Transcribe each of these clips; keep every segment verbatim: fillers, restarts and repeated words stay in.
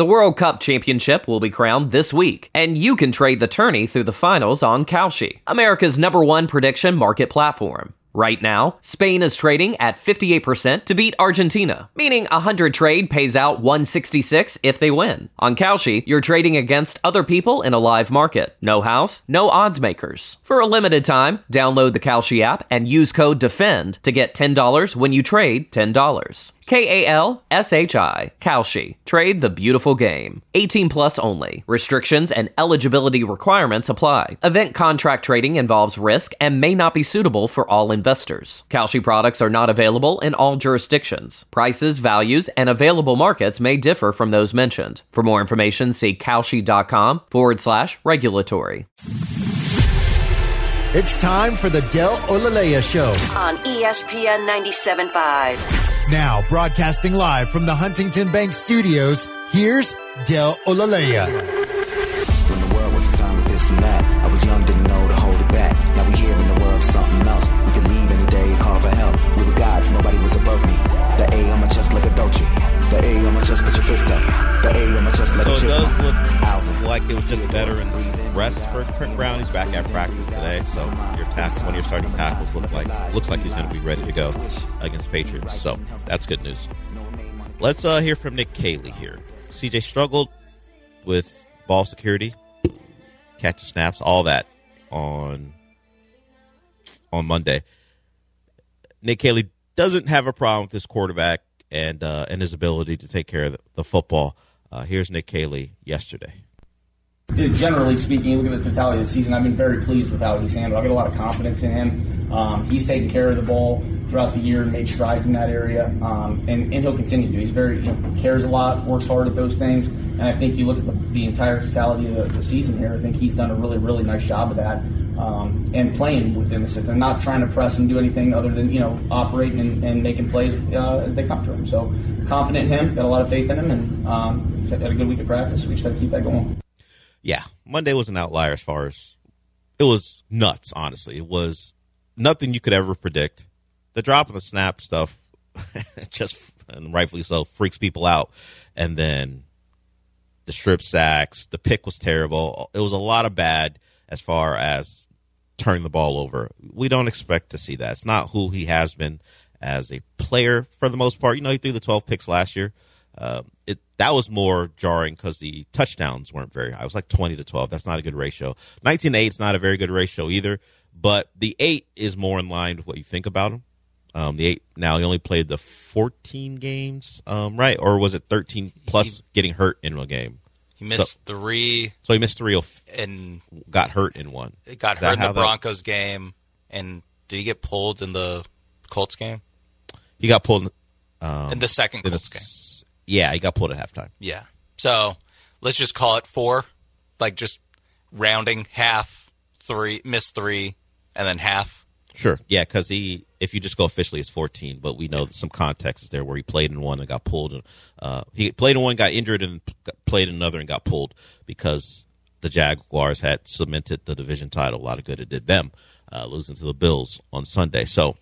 The World Cup Championship will be crowned this week, and you can trade the tourney through the finals on Kalshi, America's number one prediction market platform. Right now, Spain is trading at fifty-eight percent to beat Argentina, meaning a one hundred trade pays out one sixty-six if they win. On Kalshi, you're trading against other people in a live market. No house, no odds makers. For a limited time, download the Kalshi app and use code DEFEND to get ten dollars when you trade ten dollars. K A L S H I, Kalshi. Trade the beautiful game. eighteen plus only. Restrictions and eligibility requirements apply. Event contract trading involves risk and may not be suitable for all investors. Kalshi products are not available in all jurisdictions. Prices, values, and available markets may differ from those mentioned. For more information, see kalshi.com forward slash regulatory. It's time for the Del Olalea Show on E S P N ninety-seven point five. Now, broadcasting live from the Huntington Bank Studios, here's Del Olalea. When the world was a time of this and that, I was young, didn't know to hold it back. Now we here in the world, something else. We could leave any day and call for help. We were gods, nobody was above me. The A on my chest like a Dolce. The A on my chest, put your fist up. The A on my chest like so a chip. So it does look Alvin. like it was just veteran rest for Trent Brown. He's back at practice today, so your task when your starting tackles look like looks like he's going to be ready to go against Patriots. So that's good news. Let's uh, hear from Nick Caley here. C J struggled with ball security, catch snaps, all that on on Monday. Nick Caley doesn't have a problem with his quarterback and uh, and his ability to take care of the, the football. Uh, here's Nick Caley yesterday. Generally speaking, look at the totality of the season. I've been very pleased with how he's handled. I get a lot of confidence in him. Um, he's taken care of the ball throughout the year and made strides in that area, um, and, and he'll continue to. He's very you know, cares a lot, works hard at those things, and I think you look at the, the entire totality of the, the season here. I think he's done a really, really nice job of that, um, and playing within the system, not trying to press and do anything other than you know operating and, and making plays uh, as they come to him. So confident in him, got a lot of faith in him, and um, had a good week of practice. We just got to keep that going. Yeah, Monday was an outlier as far as it was nuts, honestly. It was nothing you could ever predict. The drop of the snap stuff, just and rightfully so, freaks people out. And then the strip sacks, the pick was terrible. It was a lot of bad as far as turning the ball over. We don't expect to see that. It's not who he has been as a player for the most part. You know, he threw the twelve picks last year. Uh, it that was more jarring because the touchdowns weren't very high. It was like twenty to twelve. That's not a good ratio. nineteen to eight is not a very good ratio either. But the eight is more in line with what you think about him. Um, the eight now he only played the fourteen games, um, right? Or was it thirteen plus he, getting hurt in a game? He missed so, three. So he missed three and got hurt in one. It got hurt in the Broncos that, game. And did he get pulled in the Colts game? He got pulled um, in the second Colts the, game. Yeah, he got pulled at halftime. Yeah. So let's just call it four, like just rounding half, three, miss three, and then half. Sure. Yeah, because he, if you just go officially, it's fourteen, but we know some context is there where he played in one and got pulled. And, uh, he played in one, got injured, and played in another and got pulled because the Jaguars had cemented the division title. A lot of good it did them, uh, losing to the Bills on Sunday. So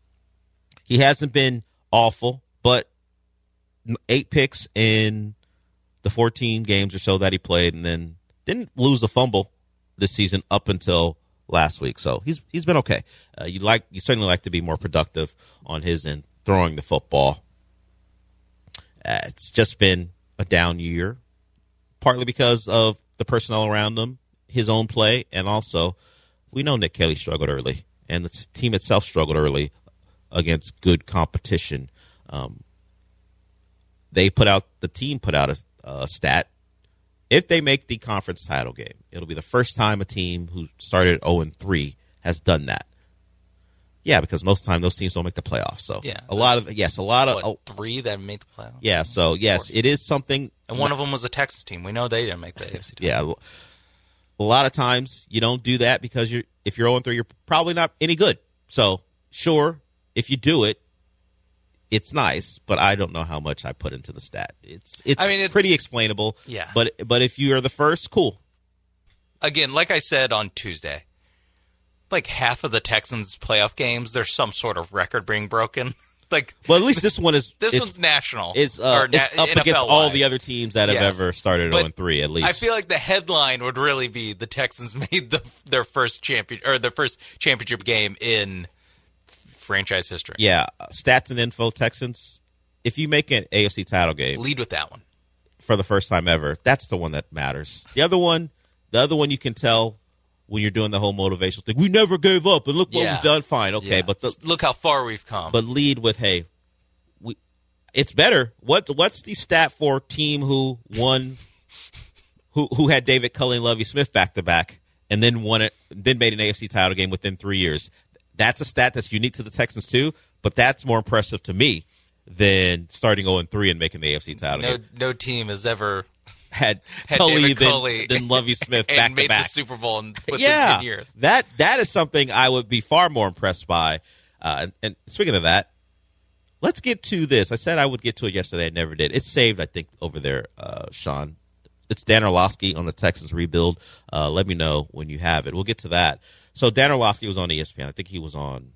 he hasn't been awful, but eight picks in the fourteen games or so that he played, and then didn't lose the fumble this season up until last week. So he's he's been okay. Uh, you like you certainly like to be more productive on his end throwing the football. Uh, it's just been a down year, partly because of the personnel around him, his own play, and also we know Nick Caley struggled early, and the team itself struggled early against good competition. Um, They put out the team put out a, a stat. If they make the conference title game, it'll be the first time a team who started oh and three has done that. Yeah, because most of the time those teams don't make the playoffs. So yeah, a lot of yes, a lot of what, oh, three that made the playoffs. Yeah, so yes, it is something. And one of them was the Texas team. We know they didn't make the A F C title. Yeah, a lot of times you don't do that because you're if you're oh and three, you're probably not any good. So sure, if you do it, it's nice, but I don't know how much I put into the stat. It's it's, I mean, it's pretty explainable. Yeah. But but if you are the first, cool. Again, like I said on Tuesday, like half of the Texans' playoff games, there's some sort of record being broken. like. Well, at least this one is this is, one's national. It's, uh, or na- it's up N F L against all wide. the other teams that have Yes. ever started But oh and three. At least I feel like the headline would really be the Texans made the, their first champion or their first championship game in franchise history. Yeah, stats and info Texans. If you make an A F C title game, Lead with that one. for the first time ever, that's the one that matters. The other one, the other one you can tell when you're doing the whole motivational thing. We never gave up, and look what Yeah. was done. Fine, okay, Yeah. but the, look how far we've come. but lead with, hey, we. It's better. What what's the stat for team who won, who who had David Culley and Lovie Smith back to back, and then won it, then made an A F C title game within three years? That's a stat that's unique to the Texans too, but that's more impressive to me than starting oh and three and making the A F C title no, game. no team has ever Had, had Culley David than, Culley than Lovie Smith and back made to back. the Super Bowl in within yeah, ten years. that that is something I would be far more impressed by. Uh, and, and speaking of that, let's get to this. I said I would get to it yesterday. I never did. It's saved, I think, over there, uh, Sean. It's Dan Orlovsky on the Texans rebuild. Uh, let me know when you have it. We'll get to that. So Dan Orlovsky was on E S P N. I think he was on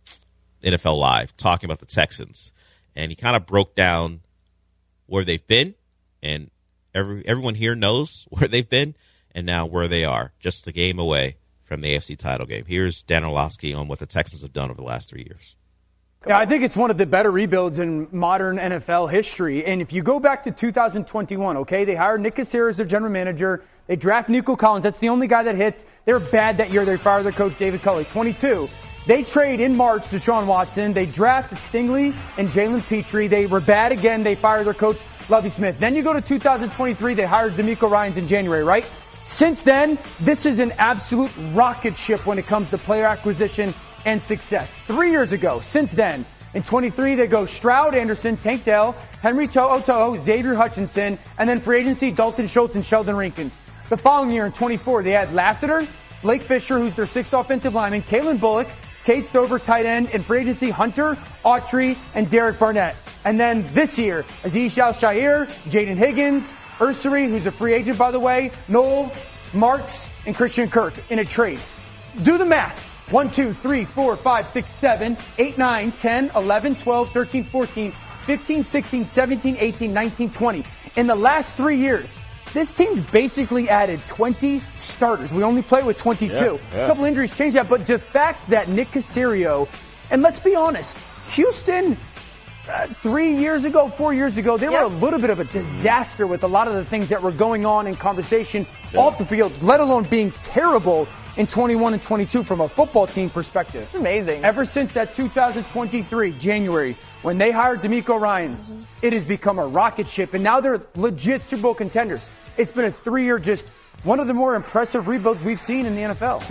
N F L Live talking about the Texans. And he kind of broke down where they've been. And every everyone here knows where they've been and now where they are, just a game away from the A F C title game. Here's Dan Orlovsky on what the Texans have done over the last three years. Yeah, I think it's one of the better rebuilds in modern N F L history. And if you go back to two thousand twenty-one, okay, they hired Nick Caserio as their general manager. They draft Nico Collins. That's the only guy that hits. They were bad that year. They fired their coach, David Culley. twenty-two. They trade in March Deshaun Watson. They draft Stingley and Jalen Petrie. They were bad again. They fire their coach, Lovie Smith. Then you go to two thousand twenty-three. They hired D'Amico Ryans in January, right? Since then, this is an absolute rocket ship when it comes to player acquisition and success. Three years ago, since then, in twenty-three, they go Stroud, Anderson, Tank Dell, Henry To'o, Xavier Hutchinson, and then free agency, Dalton Schultz and Sheldon Rankins. The following year, in twenty-four, they had Lassiter, Blake Fisher, who's their sixth offensive lineman, Kalen Bullock, Kate Stover, tight end, and free agency, Hunter, Autry, and Derek Barnett. And then this year, Aziz Al-Shaair, Jaden Higgins, Ursary, who's a free agent, by the way, Noel, Marks, and Christian Kirk in a trade. Do the math. one, two, three, four, five, six, seven, eight, nine, ten, eleven, twelve, thirteen, fourteen, fifteen, sixteen, seventeen, eighteen, nineteen, twenty. In the last three years, this team's basically added twenty starters. We only play with twenty-two. Yeah, yeah. A couple injuries changed that, but the fact that Nick Caserio, and let's be honest, Houston, uh, three years ago, four years ago, they Yep. were a little bit of a disaster with a lot of the things that were going on in conversation off the field, let alone being terrible in twenty-one and twenty-two from a football team perspective. It's amazing. Ever since that two thousand twenty-three, January, when they hired D'Amico Ryans, mm-hmm. it has become a rocket ship, and now they're legit Super Bowl contenders. It's been a three-year, just one of the more impressive rebuilds we've seen in the N F L.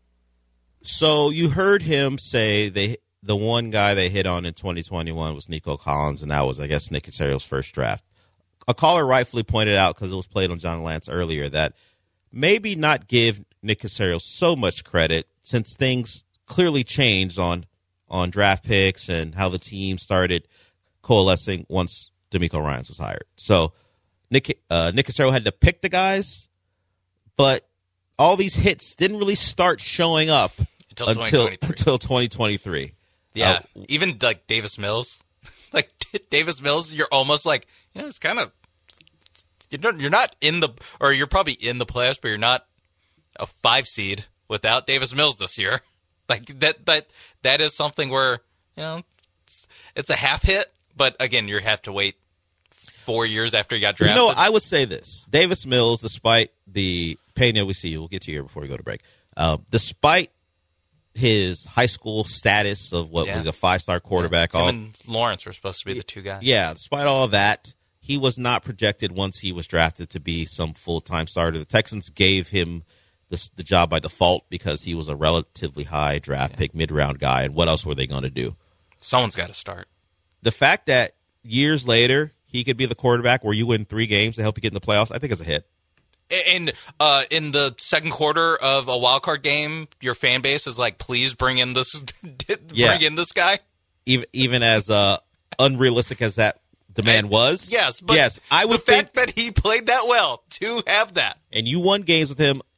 So you heard him say they the one guy they hit on in twenty twenty-one was Nico Collins, and that was, I guess, Nick Caserio's first draft. A caller rightfully pointed out, because it was played on John Lance earlier, that maybe not give Nick Caserio so much credit, since things clearly changed on on draft picks and how the team started coalescing once D'Amico Ryans was hired. So Nick uh, Nick Caserio had to pick the guys, but all these hits didn't really start showing up Until until twenty twenty-three. until twenty twenty-three. Yeah, Uh, even like Davis Mills, like Davis Mills, you're almost like, you know, it's kind of you're not, you're not in the, or you're probably in the playoffs, but you're not a five seed without Davis Mills this year. Like that that that is something where, you know, it's, it's a half hit, but again, you have to wait four years after you got drafted. You know, I would say this: Davis Mills, despite the Pena, we see you. We'll get to you here before we go to break. Uh, despite his high school status of what Yeah. was a five-star quarterback, Him all and Lawrence were supposed to be the two guys. yeah, despite all of that, he was not projected once he was drafted to be some full-time starter. The Texans gave him the, the job by default because he was a relatively high draft pick, mid-round guy. And what else were they going to do? Someone's got to start. The fact that years later he could be the quarterback where you win three games to help you get in the playoffs, I think is a hit. And uh, in the second quarter of a wild card game, your fan base is like, "Please bring in this, bring Yeah. in this guy." Even even as uh, unrealistic as that demand And- was, Yes, but yes, I would the think. fact that he played that well to have that. And you won games with him.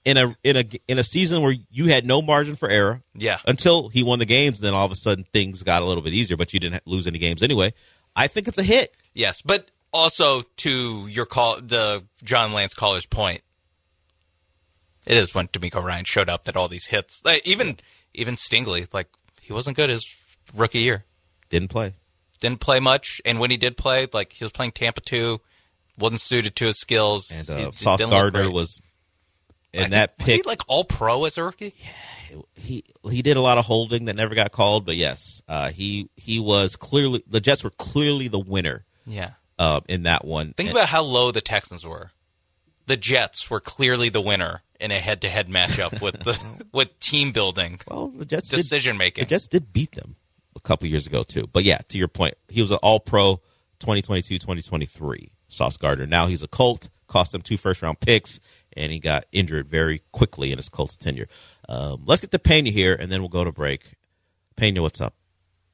in a in a in a season where you had no margin for error. Yeah. Until he won the games, and then all of a sudden things got a little bit easier, but you didn't lose any games anyway. I think it's a hit. Yes, but also to your call, the John Lance caller's point, it is when D'Amico Ryan showed up that all these hits, like even yeah. even Stingley, like he wasn't good his rookie year. Didn't play. Didn't play much, and when he did play, like he was playing Tampa two, wasn't suited to his skills. And uh, he, Sauce he Gardner was, in I that think, pick, was he like all pro as a rookie? Yeah, he he did a lot of holding that never got called, but yes, uh, he he was clearly the Jets were clearly the winner. Yeah, uh, in that one. Think and, about how low the Texans were. The Jets were clearly the winner in a head-to-head matchup with the with team building. Well, the Jets decision did, making. The Jets did beat them a couple years ago too. But yeah, to your point, he was an All-Pro twenty twenty-two twenty twenty-three, Sauce Gardner. Now he's a Colt, cost him two first-round picks, and he got injured very quickly in his Colts tenure. Um, let's get to Pena here, and then we'll go to break. Pena, what's up?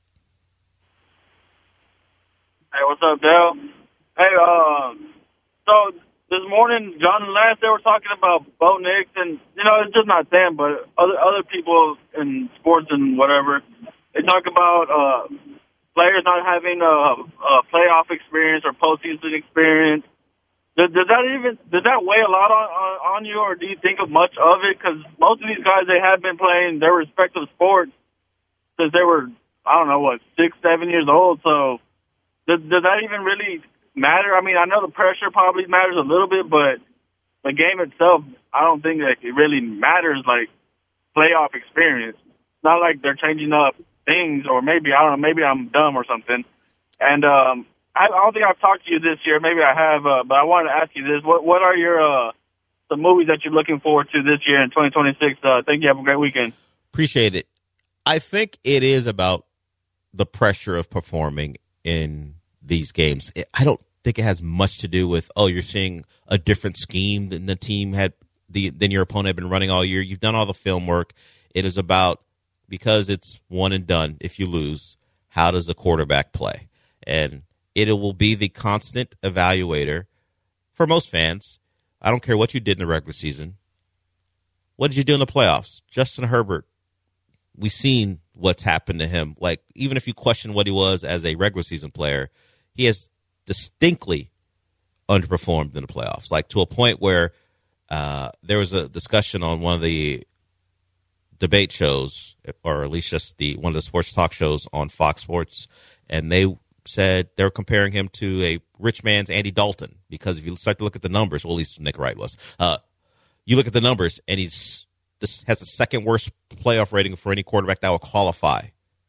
Hey, what's up, Dale? Hey, uh, so this morning, John and Lance, they were talking about Bo Nix, and, you know, it's just not them, but other other people in sports and whatever. They talk about uh, players not having a, a playoff experience or postseason experience. Does, does that even does that weigh a lot on, on, on you, or do you think of much of it? Because most of these guys, they have been playing their respective sports since they were, I don't know, what, six, seven years old. So does, does that even really matter? I mean, I know the pressure probably matters a little bit, but the game itself, I don't think that it really matters, like playoff experience. It's not like they're changing up things, or maybe, I don't know, maybe I'm dumb or something. And um, I, I don't think I've talked to you this year. Maybe I have, uh, but I wanted to ask you this. What what are your uh, the movies that you're looking forward to this year in twenty twenty-six? Uh, thank you. Have a great weekend. Appreciate it. I think it is about the pressure of performing in these games. I don't think it has much to do with, oh, you're seeing a different scheme than the team had, the than your opponent had been running all year. You've done all the film work. It is about, because it's one and done, if you lose, how does the quarterback play? And it will be the constant evaluator for most fans. I don't care what you did in the regular season. What did you do in the playoffs? Justin Herbert, we've seen what's happened to him. Like, even if you question what he was as a regular season player, he has distinctly underperformed in the playoffs, like to a point where uh, there was a discussion on one of the debate shows, or at least just the one of the sports talk shows on Fox Sports, and they said they were comparing him to a rich man's Andy Dalton, because if you start to look at the numbers, well, at least Nick Wright was, uh, you look at the numbers, and he's this has the second worst playoff rating for any quarterback that will qualify.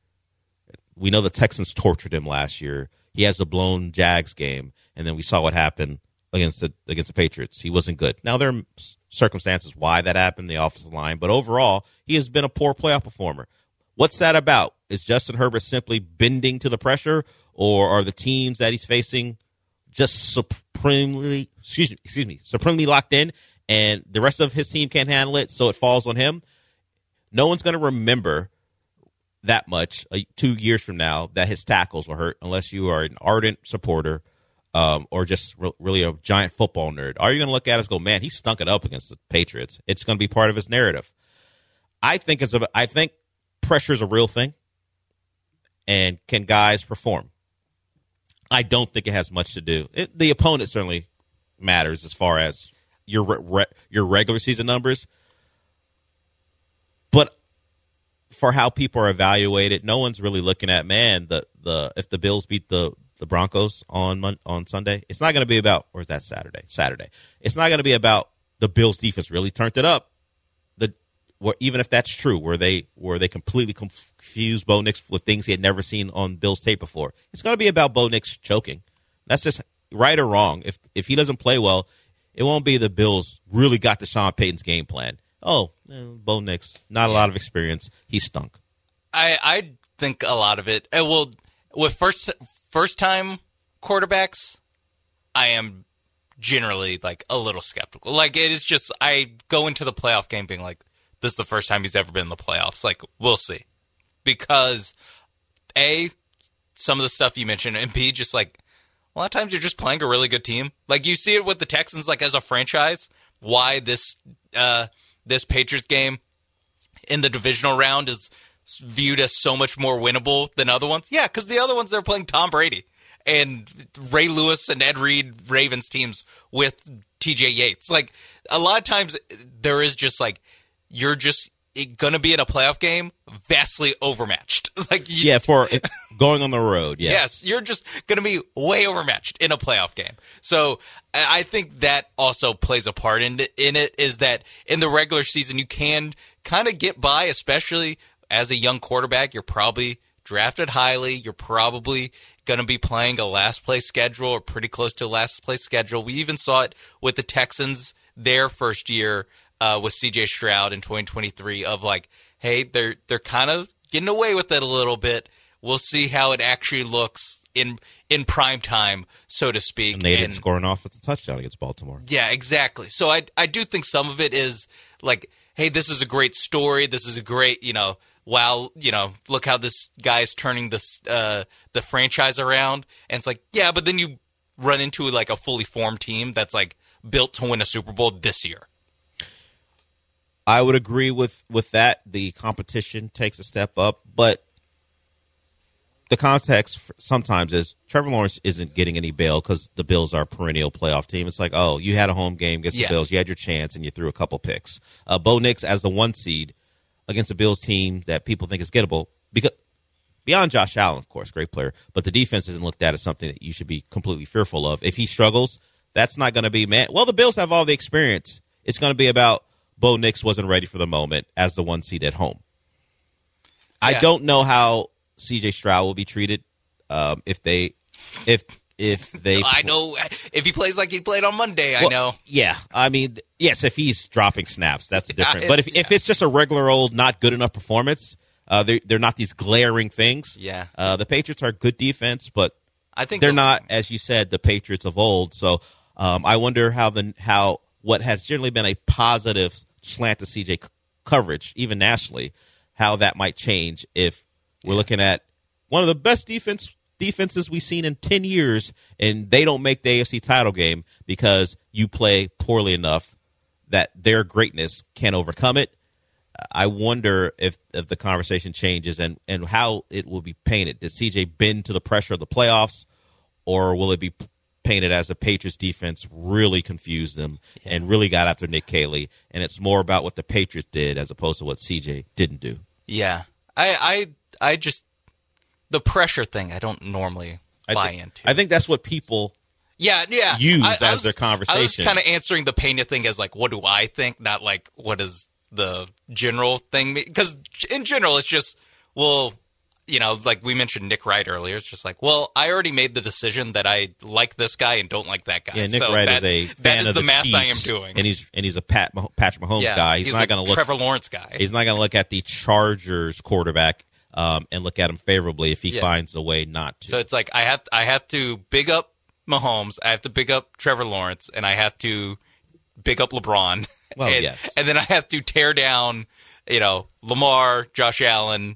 We know the Texans tortured him last year. He has the blown Jags game, and then we saw what happened against the against the Patriots. He wasn't good. Now, there are circumstances why that happened, the offensive line, but overall, he has been a poor playoff performer. What's that about? Is Justin Herbert simply bending to the pressure, or are the teams that he's facing just supremely, excuse me, excuse me, supremely locked in, and the rest of his team can't handle it, so it falls on him? No one's going to remember that much uh, two years from now that his tackles were hurt, unless you are an ardent supporter um, or just re- really a giant football nerd. Are you going to look at us and go, man, he stunk it up against the Patriots? It's going to be part of his narrative. I think it's a, I think pressure is a real thing, and can guys perform? I don't think it has much to do. It, the opponent certainly matters as far as your re- your regular season numbers, but for how people are evaluated, no one's really looking at, man, the the if the Bills beat the, the Broncos on Mon- on Sunday, it's not going to be about, or is that Saturday? Saturday. It's not going to be about the Bills defense really turned it up. The where, even if that's true, where they where they completely confused Bo Nix with things he had never seen on Bills tape before, it's going to be about Bo Nix choking. That's just right or wrong. If if he doesn't play well, it won't be the Bills really got the Sean Payton's game plan. Oh, eh, Bo Nix, not a lot of experience. He stunk. I I think a lot of it. Uh, well, with first first time quarterbacks, I am generally like a little skeptical. Like, it is just, I go into the playoff game being like, this is the first time he's ever been in the playoffs. Like, we'll see, because A, some of the stuff you mentioned, and B, just like a lot of times you're just playing a really good team. Like, you see it with the Texans, like as a franchise, why this. Uh, this Patriots game in the divisional round is viewed as so much more winnable than other ones? Yeah, because the other ones, they're playing Tom Brady and Ray Lewis and Ed Reed Ravens teams with T J Yates. Like, a lot of times there is just like, you're just going to be in a playoff game vastly overmatched. Like, you, yeah, for if, going on the road. Yes. yes, you're just going to be way overmatched in a playoff game. So I think that also plays a part in it, in it is that in the regular season you can kind of get by, especially as a young quarterback. You're probably drafted highly. You're probably going to be playing a last place schedule or pretty close to a last place schedule. We even saw it with the Texans their first year uh, with C J Stroud in twenty twenty-three of like, hey, they're they're kind of getting away with it a little bit. We'll see how it actually looks in in prime time, so to speak. And they didn't and, score an offensive touchdown against Baltimore. Yeah, exactly. So I I do think some of it is like, hey, this is a great story. This is a great, you know, wow, you know, look how this guy's turning this uh, the franchise around. And it's like, yeah, but then you run into like a fully formed team that's like built to win a Super Bowl this year. I would agree with, with that. The competition takes a step up, but the context sometimes is Trevor Lawrence isn't getting any bail because the Bills are a perennial playoff team. It's like, oh, you had a home game against yeah. the Bills. You had your chance, and you threw a couple picks. Uh, Bo Nix as the one seed against a Bills team that people think is gettable. Because beyond Josh Allen, of course, great player, but the defense isn't looked at as something that you should be completely fearful of. If he struggles, that's not going to be, man, well, the Bills have all the experience. It's going to be about Bo Nix wasn't ready for the moment as the one seed at home. Yeah. I don't know how C J Stroud will be treated um, if they if if they. I know if he plays like he played on Monday. Well, I know. Yeah, I mean, yes, if he's dropping snaps, that's different. Yeah, but if yeah. if it's just a regular old not good enough performance, uh, they're they're not these glaring things. Yeah, uh, the Patriots are good defense, but I think they're not, as you said, the Patriots of old. So um, I wonder how the how what has generally been a positive slant to C J c- coverage, even nationally, how that might change if we're looking at one of the best defense defenses we've seen in ten years, and they don't make the A F C title game because you play poorly enough that their greatness can't overcome it. I wonder if, if the conversation changes and, and how it will be painted. Does C J bend to the pressure of the playoffs, or will it be painted as the Patriots defense really confused them yeah. and really got after Nick Caley, and it's more about what the Patriots did as opposed to what C J didn't do? Yeah. I I I just the pressure thing I don't normally buy I th- into. I think that's what people yeah, yeah. use I, as I was, their conversation. I was kind of answering the painted thing as like, what do I think, not like what is the general thing, because in general it's just, well, you know, like we mentioned Nick Wright earlier, it's just like, well, I already made the decision that I like this guy and don't like that guy. Yeah, Nick so Wright that, is a fan that is of the, the math Chiefs, I am doing, and he's and he's a Pat Patrick Mahomes yeah, guy. He's, he's not like going to look Trevor Lawrence guy. He's not going to look at the Chargers quarterback um, and look at him favorably if he yeah. finds a way not to. So it's like I have I have to big up Mahomes, I have to big up Trevor Lawrence, and I have to big up LeBron. Well, and, yes, and then I have to tear down, you know, Lamar, Josh Allen,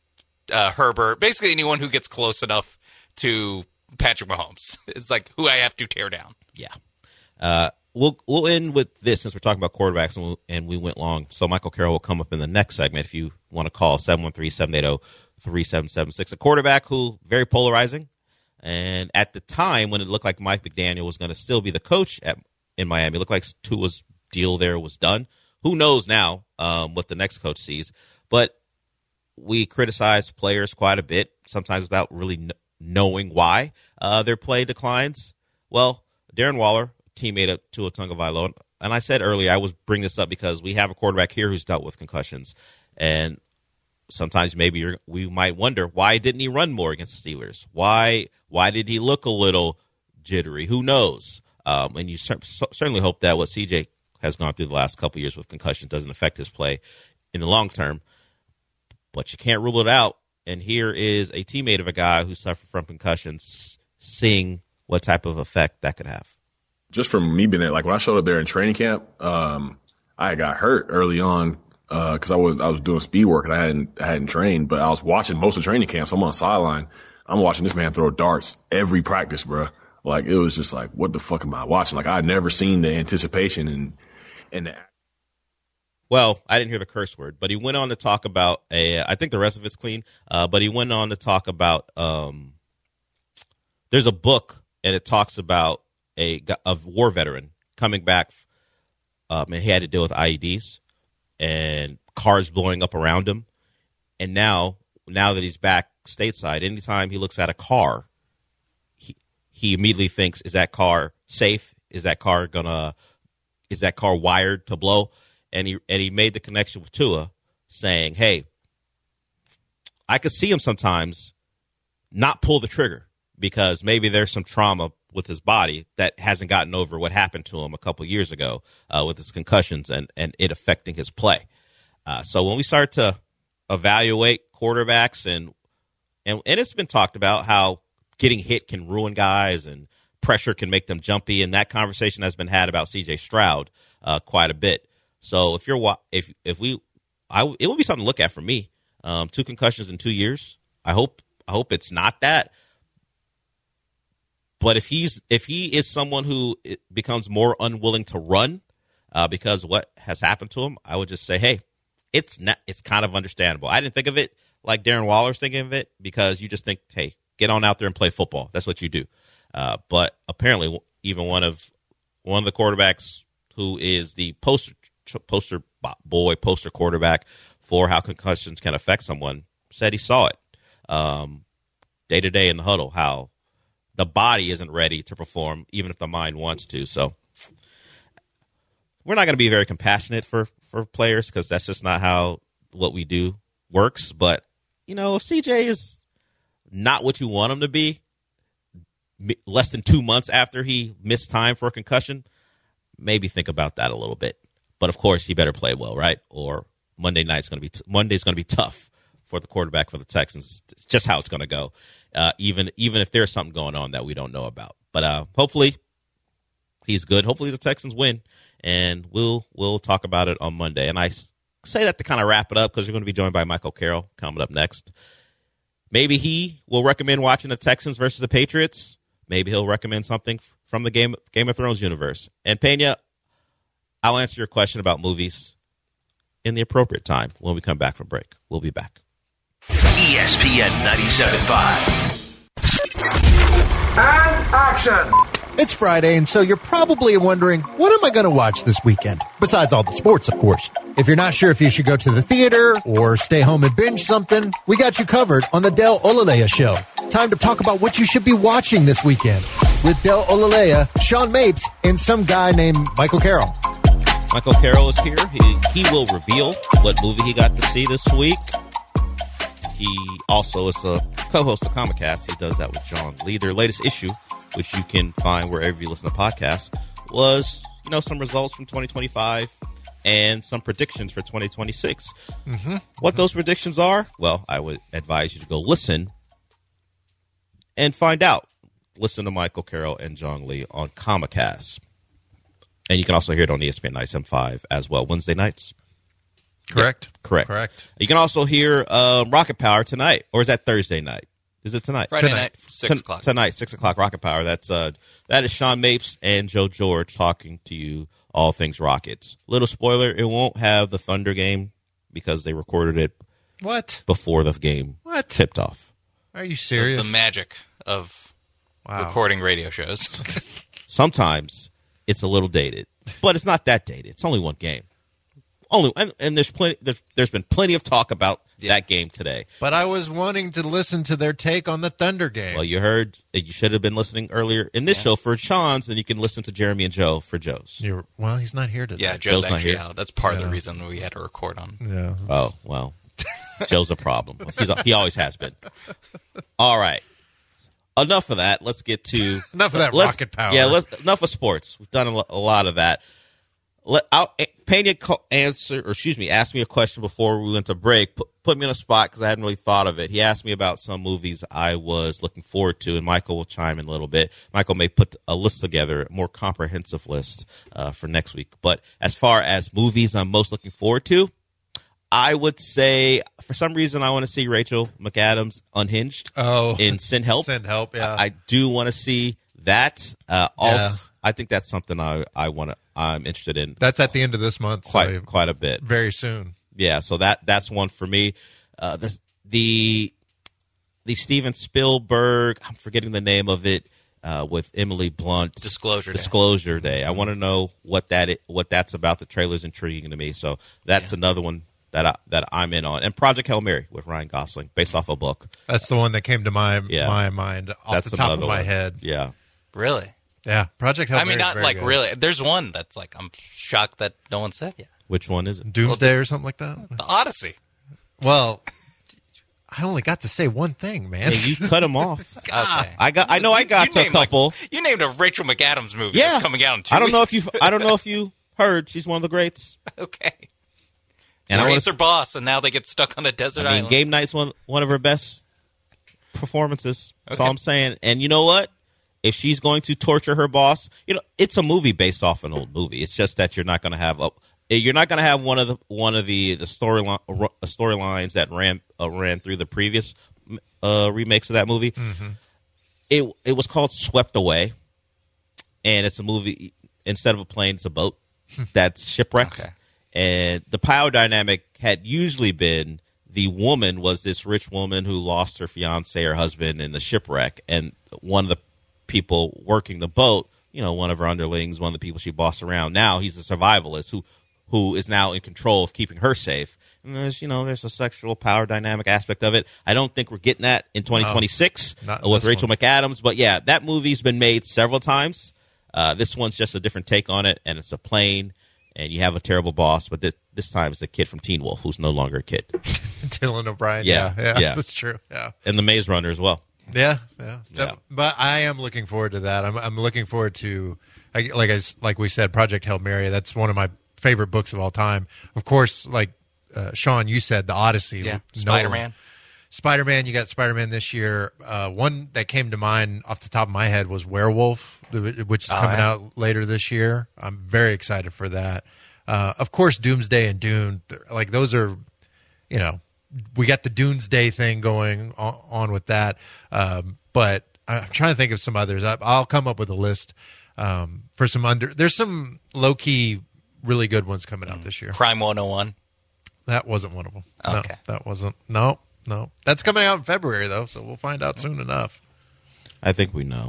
uh, Herbert, basically anyone who gets close enough to Patrick Mahomes. It's like who I have to tear down. Yeah. Uh, we'll we'll end with this since we're talking about quarterbacks and we, and we went long. So Michael Carroll will come up in the next segment if you want to call seven one three, seven eight zero, three seven seven six. A quarterback who very polarizing. And at the time when it looked like Mike McDaniel was going to still be the coach at, in Miami, it looked like Tua's deal there was done. Who knows now um, what the next coach sees. But we criticize players quite a bit, sometimes without really kn- knowing why uh, their play declines. Well, Darren Waller, teammate of Tua Tagovailoa, and I said earlier I was bring this up because we have a quarterback here who's dealt with concussions. And sometimes maybe you're, we might wonder, why didn't he run more against the Steelers? Why why did he look a little jittery? Who knows? Um, and you cer- certainly hope that what C J has gone through the last couple of years with concussions doesn't affect his play in the long term. But you can't rule it out. And here is a teammate of a guy who suffered from concussions, seeing what type of effect that could have. Just from me being there, like when I showed up there in training camp, um, I got hurt early on. Uh, cause I was, I was doing speed work and I hadn't, I hadn't trained, but I was watching most of training camp. So I'm on the sideline. I'm watching this man throw darts every practice, bro. Like, it was just like, what the fuck am I watching? Like, I'd never seen the anticipation and, and the, Well, I didn't hear the curse word, but he went on to talk about a. I think the rest of it's clean. Uh, but he went on to talk about. Um, there's a book, and it talks about a a war veteran coming back. Um, and he had to deal with I E Ds and cars blowing up around him. And now, now that he's back stateside, anytime he looks at a car, he he immediately thinks, "Is that car safe? Is that car gonna? Is that car wired to blow?" And he and he made the connection with Tua, saying, "Hey, I could see him sometimes not pull the trigger because maybe there's some trauma with his body that hasn't gotten over what happened to him a couple years ago uh, with his concussions and, and it affecting his play." Uh, so when we start to evaluate quarterbacks and, and and it's been talked about how getting hit can ruin guys and pressure can make them jumpy, and that conversation has been had about C J Stroud uh, quite a bit. So if you're if if we, I it will be something to look at for me. Um, two concussions in two years. I hope I hope it's not that. But if he's if he is someone who becomes more unwilling to run uh, because of what has happened to him, I would just say, hey, it's not it's kind of understandable. I didn't think of it like Darren Waller's thinking of it because you just think, hey, get on out there and play football. That's what you do. Uh, but apparently, even one of one of the quarterbacks who is the poster poster boy, poster quarterback for how concussions can affect someone said he saw it um, day to day in the huddle. How the body isn't ready to perform, even if the mind wants to. So we're not going to be very compassionate for, for players because that's just not how what we do works. But, you know, if C J is not what you want him to be, less than two months after he missed time for a concussion, maybe think about that a little bit. But, of course, he better play well, right? Or Monday night's going to be t- Monday's going to be tough for the quarterback for the Texans. It's just how it's going to go. Uh, even even if there's something going on that we don't know about. But uh, hopefully he's good. Hopefully the Texans win, and we'll we'll talk about it on Monday. And I say that to kind of wrap it up because you're going to be joined by Michael Carroll coming up next. Maybe he will recommend watching the Texans versus the Patriots. Maybe he'll recommend something from the Game, Game of Thrones universe. And Pena, I'll answer your question about movies in the appropriate time when we come back from break. We'll be back. E S P N ninety-seven point five. And action! It's Friday, and so you're probably wondering, what am I going to watch this weekend? Besides all the sports, of course. If you're not sure if you should go to the theater or stay home and binge something, we got you covered on the Del Olalea Show. Time to talk about what you should be watching this weekend with Del Olalea, Sean Mapes, and some guy named Michael Carroll. Michael Carroll is here. He, he will reveal what movie he got to see this week. He also is a co-host of Comicast. He does that with John Lee. Their latest issue, which you can find wherever you listen to podcasts, was, you know, some results from twenty twenty-five and some predictions for twenty twenty-six. Mm-hmm. What mm-hmm. those predictions are, well, I would advise you to go listen and find out. Listen to Michael Carroll and John Lee on Comicast. And you can also hear it on E S P N ninety-seven point five as well, Wednesday nights. Correct. Yeah, correct. Correct. You can also hear um, Rocket Power tonight, or is that Thursday night? Is it tonight? Friday tonight. night, six T- o'clock. Tonight, six o'clock. Rocket Power. That's uh, that is Sean Mapes and Joe George talking to you all things Rockets. Little spoiler: it won't have the Thunder game because they recorded it. What? Before the game what? tipped off. Are you serious? The, the magic of wow. recording radio shows. Sometimes it's a little dated, but it's not that dated. It's only one game. Only and, and there's plenty. There's, there's been plenty of talk about yeah. that game today. But I was wanting to listen to their take on the Thunder game. Well, you heard. You should have been listening earlier in this yeah. show for Sean's, and you can listen to Jeremy and Joe for Joe's. You're, well, he's not here today. Yeah, Joe's, Joe's not here. Out. That's part yeah. of the reason we had to record on. Yeah. Oh well, Joe's a problem. He's a, he always has been. All right. Enough of that. Let's get to enough of that rocket power. Yeah, let's, enough of sports. We've done a, a lot of that. Let I'll, Pena answer, or excuse me, asked me a question before we went to break. Put, put me on a spot because I hadn't really thought of it. He asked me about some movies I was looking forward to, and Michael will chime in a little bit. Michael may put a list together, a more comprehensive list uh, for next week. But as far as movies I'm most looking forward to, I would say, for some reason, I want to see Rachel McAdams Unhinged oh, in Sin Help. Sin Help, yeah. I, I do want to see that. Uh, also, yeah. I think that's something I, I want to I'm interested in. That's at the end of this month. Quite so quite a bit. Very soon. Yeah, so that that's one for me. Uh, the the the Steven Spielberg, I'm forgetting the name of it, uh, with Emily Blunt. Disclosure Day. Disclosure Day. I want to know what that is, what that's about. The trailer's intriguing to me. So that's yeah. another one that I, that I'm in on. And Project Hail Mary with Ryan Gosling, based off a book. That's the one that came to my yeah. my mind off that's the top of my one. head. Yeah. Really? Yeah. Project Hail I Mary. mean, not very like good. really. There's one that's like I'm shocked that no one said yet. Which one is it? Doomsday well, or something like that? The Odyssey. Well, I only got to say one thing, man. Yeah, you cut him off. Okay. I got. I know. I got you to a couple. Like, you named a Rachel McAdams movie. Yeah, that's coming out in two I don't weeks. know if you. I don't know if you heard. She's one of the greats. Okay. And she I hates her boss, and now they get stuck on a desert I mean, island. Game Night's one one of her best performances. That's okay. all I'm saying. And you know what? If she's going to torture her boss, you know, it's a movie based off an old movie. It's just that you're not going to have a. You're not going to have one of the one of the the storyline storylines that ran uh, ran through the previous uh, remakes of that movie. Mm-hmm. It it was called Swept Away, and it's a movie. Instead of a plane, it's a boat that's shipwrecked. Okay. And the power dynamic had usually been the woman was this rich woman who lost her fiance or husband in the shipwreck, and one of the people working the boat, you know, one of her underlings, one of the people she bossed around. Now he's a survivalist who. who is now in control of keeping her safe. And there's, you know, there's a sexual power dynamic aspect of it. I don't think we're getting that in twenty twenty-six no, with Rachel one. McAdams. But, yeah, that movie's been made several times. Uh, this one's just a different take on it, and it's a plane, and you have a terrible boss. But th- this time it's the kid from Teen Wolf, who's no longer a kid. Dylan O'Brien. Yeah, Yeah, yeah, yeah. That's true. Yeah. And the Maze Runner as well. Yeah, yeah, Yeah. But I am looking forward to that. I'm, I'm looking forward to, like, like I, like we said, Project Hail Mary. That's one of my favorite books of all time. Of course, like uh, Sean, you said, the Odyssey. Yeah, No- Spider-Man. Spider-Man. You got Spider-Man this year. Uh, one that came to mind off the top of my head was Werewolf, which is Oh, coming yeah. out later this year. I'm very excited for that. Uh, of course, Doomsday and Dune. Like those are, you know, we got the Doomsday thing going on, on with that. Um, but I'm trying to think of some others. I, I'll come up with a list um, for some under. There's some low key, really good ones coming out this year. Crime one oh one. That wasn't one of them. Okay. No, that wasn't. No, no. That's coming out in February though, so we'll find out soon enough. I think we know.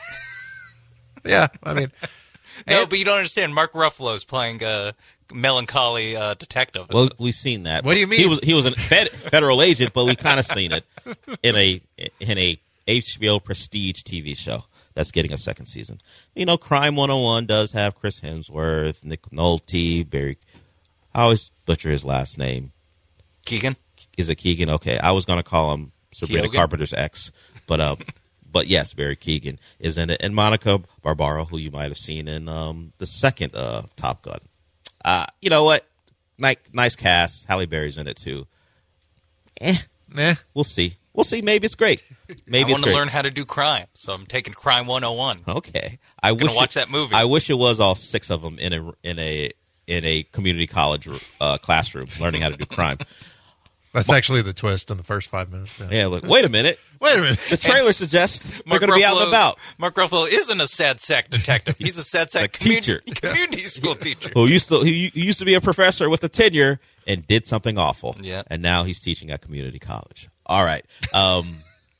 Yeah, I mean, No, and- but you don't understand. Mark Ruffalo's playing a melancholy uh, detective. Well, we've seen that. What do you mean? He was he was a fed, federal agent, but we kind of seen it in a in a H B O prestige T V show that's getting a second season. You know, Crime one oh one does have Chris Hemsworth, Nick Nolte, Barry. I always butcher his last name. Keegan? Is it Keegan? Okay, I was going to call him Sabrina Keoghan? Carpenter's ex, but uh, but yes, Barry Keegan is in it, and Monica Barbaro, who you might have seen in um, the second uh, Top Gun. Uh, you know what? Nice, nice cast. Halle Berry's in it too. Eh, eh. We'll see. We'll see. Maybe it's great. Maybe I it's want to great. learn how to do crime, so I'm taking Crime one oh one. Okay, I Gonna wish watch it, that movie. I wish it was all six of them in a in a in a community college uh, classroom learning how to do crime. That's actually the twist in the first five minutes. Yeah. Yeah, look. Wait a minute. Wait a minute. The trailer suggests they're Mark going to be out Ruffalo- and about. Mark Ruffalo isn't a sad sack detective. He's a sad sack A teacher. community, community school teacher. Who used to who used to be a professor with a tenure and did something awful. Yeah. And now he's teaching at community college. All right. Um,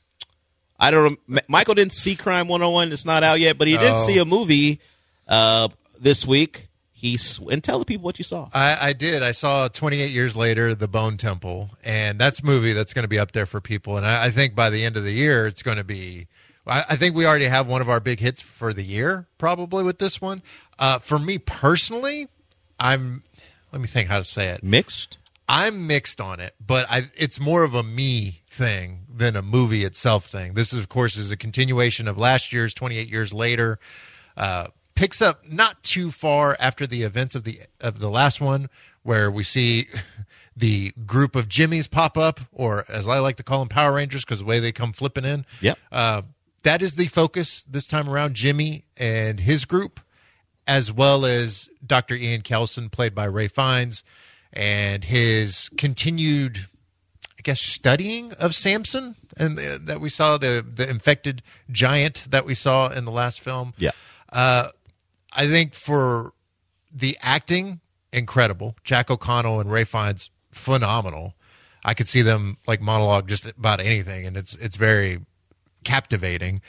I don't know. M- Michael didn't see Crime one oh one. It's not out yet, but he did No. see a movie uh, this week. He's and tell the people what you saw. I, I did. I saw twenty-eight years later, The Bone Temple, and that's a movie that's going to be up there for people. And I, I think by the end of the year, it's going to be. I, I think we already have one of our big hits for the year, probably with this one. Uh, for me personally, I'm. Let me think how to say it. Mixed. I'm mixed on it, but I, it's more of a me thing than a movie itself thing. This, is, of course, is a continuation of last year's twenty-eight years later. Uh, picks up not too far after the events of the of the last one, where we see the group of Jimmies pop up, or as I like to call them, Power Rangers, because the way they come flipping in. Yep. Uh, that is the focus this time around, Jimmy and his group, as well as Doctor Ian Kelson, played by Ray Fiennes, and his continued, I guess, studying of Samson, and uh, that we saw, the the infected giant that we saw in the last film. Yeah. Uh, I think for the acting, incredible. Jack O'Connell and Ray Fiennes, phenomenal. I could see them like monologue just about anything, and it's it's very captivating.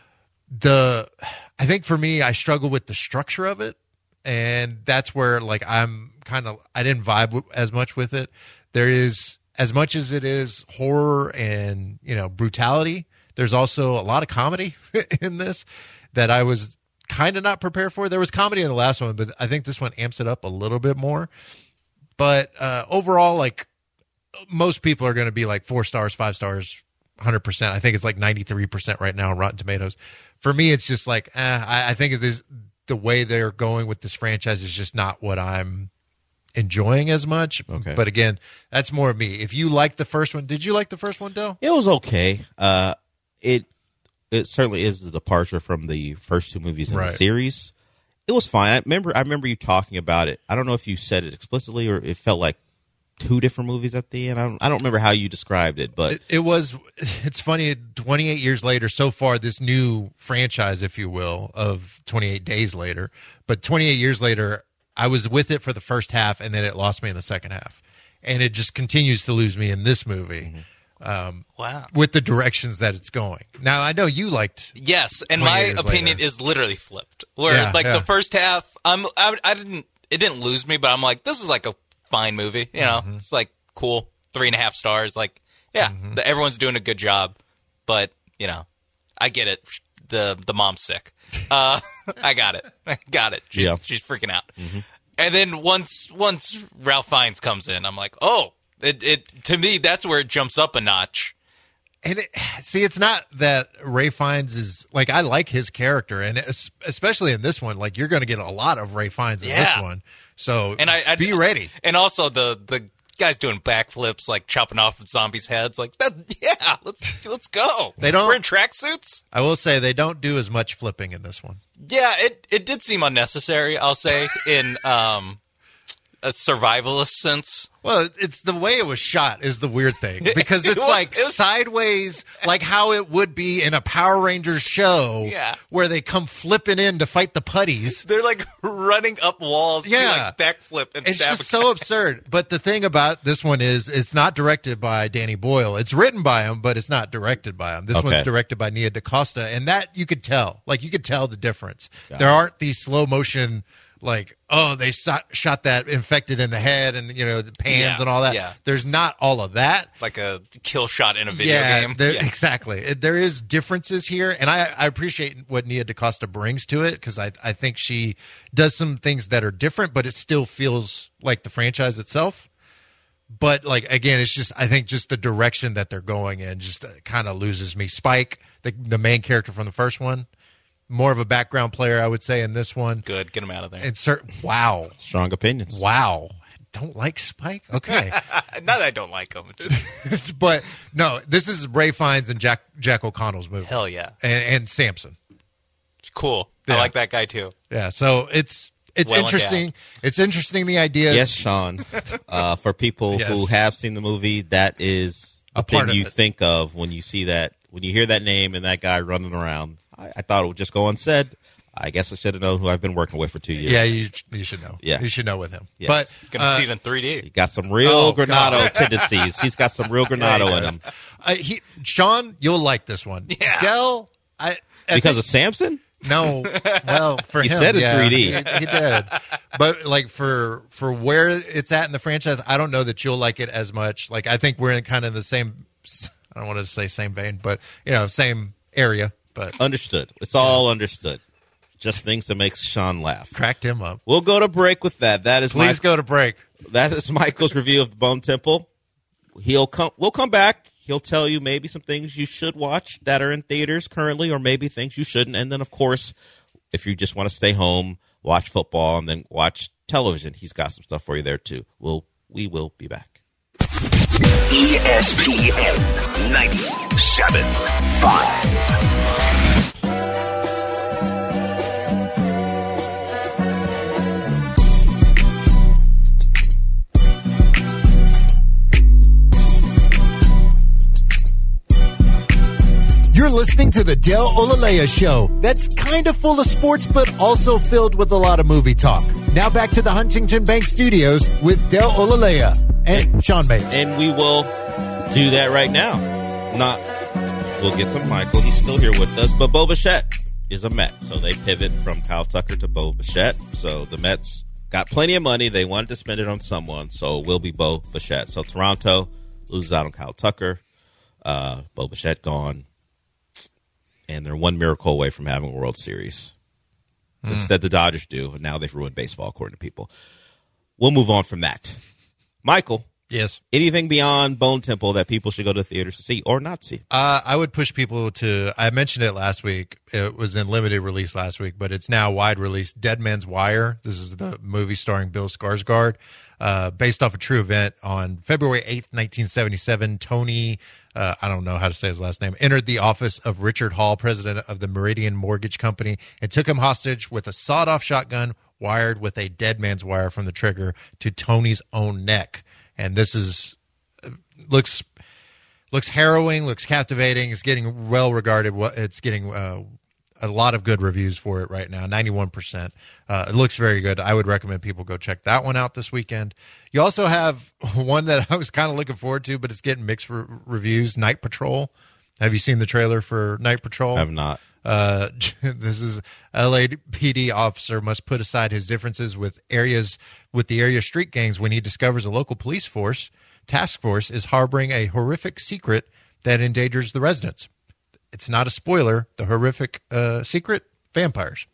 The I think for me, I struggle with the structure of it, and that's where like I'm kind of I didn't vibe w- as much with it. There is as much as it is horror and you know brutality. There's also a lot of comedy in this that I was kind of not prepared for. There was comedy in the last one, but I think this one amps it up a little bit more. But uh, overall, like most people are going to be like four stars, five stars, one hundred percent. I think it's like ninety-three percent right now on Rotten Tomatoes. For me, it's just like, eh, I, I think it is, the way they're going with this franchise is just not what I'm enjoying as much. Okay. But again, that's more of me. If you like the first one, did you like the first one, Del? It was okay. Uh, it it certainly is a departure from the first two movies in Right. the series. It was fine. I remember I remember you talking about it. I don't know if you said it explicitly or it felt like two different movies at the end. I don't I don't remember how you described it, but It, it was, it's funny, twenty-eight years later, so far, this new franchise, if you will, of twenty-eight days later. But twenty-eight years later, I was with it for the first half, and then it lost me in the second half. And it just continues to lose me in this movie. Mm-hmm. Um, Wow. With the directions that it's going. Now, I know you liked. Yes, and twenty my years opinion later. is literally flipped. Where Yeah, like yeah. the first half, I'm I, I didn't it didn't lose me, but I'm like, this is like a fine movie. You know, Mm-hmm. it's like cool, three and a half stars. Like, yeah, Mm-hmm. the, everyone's doing a good job, but you know, I get it. The the mom's sick. Uh, I got it. I got it. She's, Yeah. she's freaking out. And then once once Ralph Fiennes comes in, I'm like, oh, it it to me that's where it jumps up a notch. And it, see, it's not that Ray Fiennes is like, I like his character, and es- especially in this one, like you're going to get a lot of Ray Fiennes in Yeah. this one. So And I, I be ready. And also the the guys doing backflips, like chopping off zombies' heads, like that. Yeah, let's let's go. They don't- We're in tracksuits. I will say they don't do as much flipping in this one. Yeah, it it did seem unnecessary. I'll say in um a survivalist sense. Well, it's the way it was shot is the weird thing because it's It was- like it was- sideways, like how it would be in a Power Rangers show Yeah. where they come flipping in to fight the putties. They're like running up walls, Yeah. do like backflip and It's stab. just a so absurd. But the thing about this one is it's not directed by Danny Boyle. It's written by him, but it's not directed by him. This Okay. one's directed by Nia DaCosta, and that you could tell. Like you could tell the difference. There aren't these slow motion like, oh, they shot, shot that infected in the head and you know the pans Yeah, and all that. yeah. There's not all of that. like a kill shot in a video yeah, game. there- Yeah. exactly. It- There is differences here, and I, I appreciate what Nia DaCosta brings to it because I, I think she does some things that are different, but it still feels like the franchise itself. But like again, it's just I think just the direction that they're going in just kind of loses me. Spike, the the main character from the first one, more of a background player, I would say, in this one. Good, get him out of there. And certain wow, strong opinions. wow, don't like Spike. Okay. Not that I don't like him. But no, this is Ray Fiennes and Jack Jack O'Connell's movie. Hell yeah, and, and Samson. cool. Yeah. I like that guy too. Yeah, so it's it's Well interesting. It's interesting the idea. Yes, Sean. Uh, for people Yes. who have seen the movie, that is the A part thing of you it. think of when you see that, when you hear that name and that guy running around. I, I thought it would just go unsaid. I guess I should have known who I've been working with for two years. Yeah, you you should know. Yeah. you should know with him. Yes. But Gonna uh, see it in three D. He got some real Oh, Granado God. tendencies. He's got some real Granado Yeah, in he him. uh, he Sean, you'll like this one. Yeah. Del, I, I Because think- of Samson? no, well for He him, said it yeah, three D. He, he did, but like for for where it's at in the franchise, I don't know that you'll like it as much. Like I think we're in kind of the same. I don't want to say same vein, but you know, same area. But Understood. It's all understood. Just things to make Sean laugh. cracked him up. We'll go to break with that. That is Please my go to break. that is Michael's review of the Bone Temple. He'll come. We'll come back. He'll tell you maybe some things you should watch that are in theaters currently, or maybe things you shouldn't. And then, of course, if you just want to stay home, watch football, and then watch television, he's got some stuff for you there too. We'll we will be back. E S P N ninety-seven point five. You're listening to the Del Olalea Show. That's kind of full of sports, but also filled with a lot of movie talk. Now back to the Huntington Bank Studios with Del Olalea and, and Sean Mays. And we will do that right now. Not, we'll get to Michael. He's still here with us. But Bo Bichette is a Met. So they pivot from Kyle Tucker to Bo Bichette. So the Mets got plenty of money. They wanted to spend it on someone. So it will be Bo Bichette. So Toronto loses out on Kyle Tucker. Uh, Bo Bichette gone. And they're one miracle away from having a World Series. Mm. Instead, the Dodgers do. And now they've ruined baseball, according to people. We'll move on from that. Michael. Yes. Anything beyond Bone Temple that people should go to the theaters to see or not see? Uh, I would push people to, I mentioned it last week. It was in limited release last week, but it's now wide release. Dead Man's Wire. This is the movie starring Bill Skarsgård, uh, based off a true event. On February eighth, nineteen seventy-seven, Tony, uh, I don't know how to say his last name, entered the office of Richard Hall, president of the Meridian Mortgage Company, and took him hostage with a sawed-off shotgun wired with a dead man's wire from the trigger to Tony's own neck. And this is looks looks harrowing, looks captivating. It's getting well regarded. It's getting uh, a lot of good reviews for it right now, ninety-one percent. Uh, it looks very good. I would recommend people go check that one out this weekend. You also have one that I was kind of looking forward to, but it's getting mixed re- reviews. Night Patrol. Have you seen the trailer for Night Patrol? I have not. Uh, this is L A P D officer must put aside his differences with areas with the area street gangs when he discovers a local police force task force is harboring a horrific secret that endangers the residents. It's not a spoiler. The horrific uh, secret: vampires.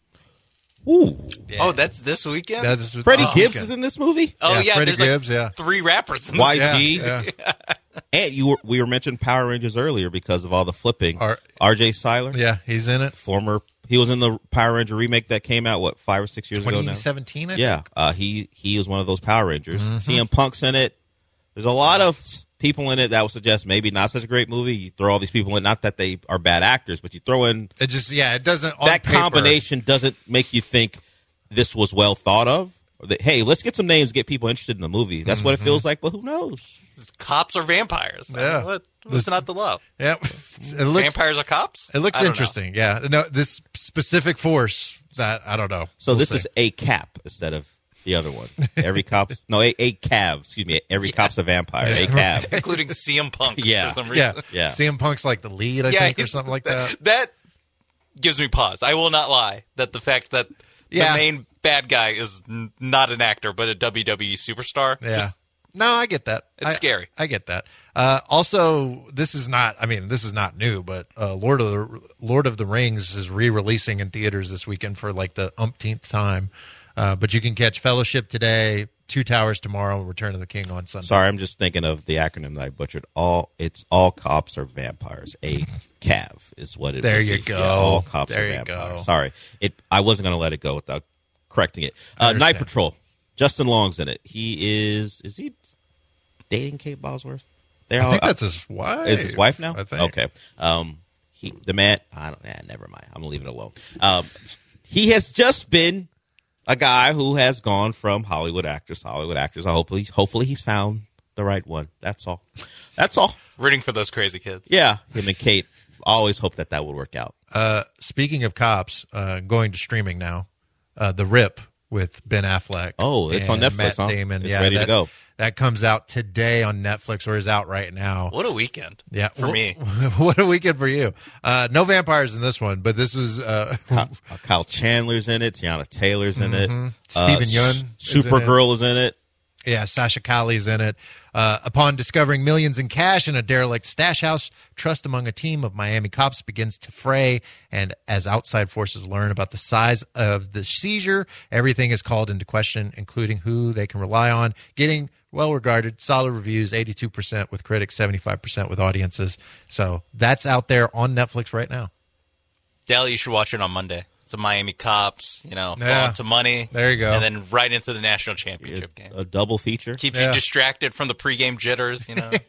Ooh. Yeah. Oh, that's this weekend? That's, Freddie oh, Gibbs weekend. is in this movie? Oh, yeah. yeah Freddie there's Gibbs, like yeah. three rappers in Y this. G. Yeah, yeah. And you were, we were mentioning Power Rangers earlier because of all the flipping. R- R.J. Seiler. Yeah, he's in it. Former, he was in the Power Ranger remake that came out, what, five or six years ago now? twenty seventeen, I yeah, think. uh, he he was one of those Power Rangers. Mm-hmm. C M Punk's in it. There's a lot of people in it that would suggest maybe not such a great movie. You throw all these people in, not that they are bad actors, but you throw in It just, yeah, it doesn't. On that paper, combination doesn't make you think this was well thought of. Or that, hey, let's get some names, get people interested in the movie. That's mm-hmm. what it feels like, but who knows? Cops are vampires. Yeah. I mean, what, what's This- not to love? Yep. It looks, Vampires are cops? It looks I don't interesting. Yeah. No, this specific force that I don't know. So We'll this see. is a cap instead of the other one. Every cop's no a, a cav. Excuse me. Every Yeah. cop's a vampire. A know. cav. Including C M Punk Yeah. for some reason. yeah, Yeah. C M Punk's like the lead, I Yeah, think, or he's- something like that. That gives me pause. I will not lie that the fact that Yeah. the main bad guy is n- not an actor but a W W E superstar. Yeah. just- No, I get that. It's I- scary. I get that. Uh, also, this is not. I mean, this is not new, but uh, Lord of the Lord of the Rings is re-releasing in theaters this weekend for like the umpteenth time. Uh, but you can catch Fellowship today, Two Towers tomorrow, and Return of the King on Sunday. Sorry, I'm just thinking of the acronym that I butchered. All it's all cops are vampires. A cav is what it. There would you be. go. Yeah, all cops There are you vampires. go. Sorry, it. I wasn't going to let it go without correcting it. Uh, Night Patrol. Justin Long's in it. He is. Is he dating Kate Bosworth? They're I all- think that's his wife. Is his wife now? I think. Okay. Um, he the man. I don't. Yeah, never mind. I'm gonna leave it alone. Um, he has just been a guy who has gone from Hollywood actress, to Hollywood actress. Hopefully, hopefully he's found the right one. That's all. That's all. Rooting for those crazy kids. Yeah, him and Kate. Always hope that that would work out. Uh, speaking of cops, uh, going to streaming now, uh, The Rip with Ben Affleck. Oh, it's on and Netflix, Matt huh? Damon. It's yeah, ready to that- go. That comes out today on Netflix, or is out right now. What a weekend. Yeah, For Wh- me. What a weekend for you. Uh, no vampires in this one, but this is uh, Kyle, uh, Kyle Chandler's in it. Tiana Taylor's in it. Mhm. Uh, Stephen Yeun S- is in it. Supergirl is in it. Yeah, Sasha Callie's in it. Uh, upon discovering millions in cash in a derelict stash house, trust among a team of Miami cops begins to fray. And as outside forces learn about the size of the seizure, everything is called into question, including who they can rely on. Getting well-regarded, solid reviews, eighty-two percent with critics, seventy-five percent with audiences. So that's out there on Netflix right now. Dale, you should watch it on Monday. It's a Miami cops, you know, Yeah. falling to money. There you go. And then right into the national championship game. A double feature. Keeps Yeah. you distracted from the pregame jitters, you know.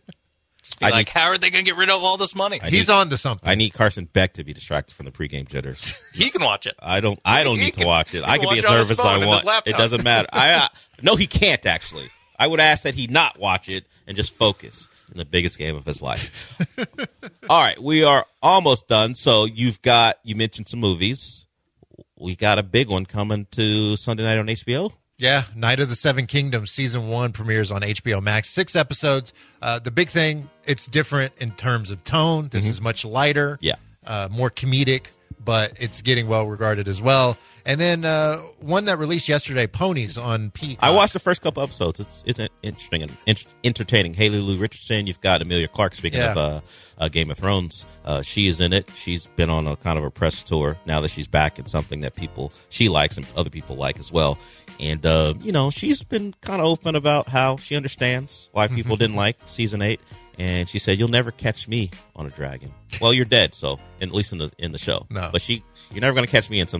Just be I like, need- how are they going to get rid of all this money? I He's need- on to something. I need Carson Beck to be distracted from the pregame jitters. He can watch it. I don't. I don't He need to can- watch it. he I can can be watch as it on his nervous as phone I and his want. laptop. It doesn't matter. I uh, no, he can't actually. I would ask that he not watch it and just focus in the biggest game of his life. All right, we are almost done. So you've got you mentioned some movies. we got a big one coming to Sunday night on H B O. Yeah, Night of the Seven Kingdoms season one premieres on H B O Max. Six episodes. Uh, the big thing, it's different in terms of tone. This mm-hmm. is much lighter, yeah, uh, more comedic, but it's getting well regarded as well. And then uh, one that released yesterday, Ponies on Peacock. I watched the first couple episodes. It's it's interesting and in- entertaining. Haley Lou Richardson. You've got Emilia Clarke. Speaking yeah. of uh, uh, Game of Thrones, uh, she is in it. She's been on a kind of a press tour now that she's back in something that people she likes and other people like as well. And uh, you know, she's been kind of open about how she understands why people didn't like season eight. And she said, "You'll never catch me on a dragon." Well, you're dead. So, at least in the in the show, no. But she, you're never going to catch me in some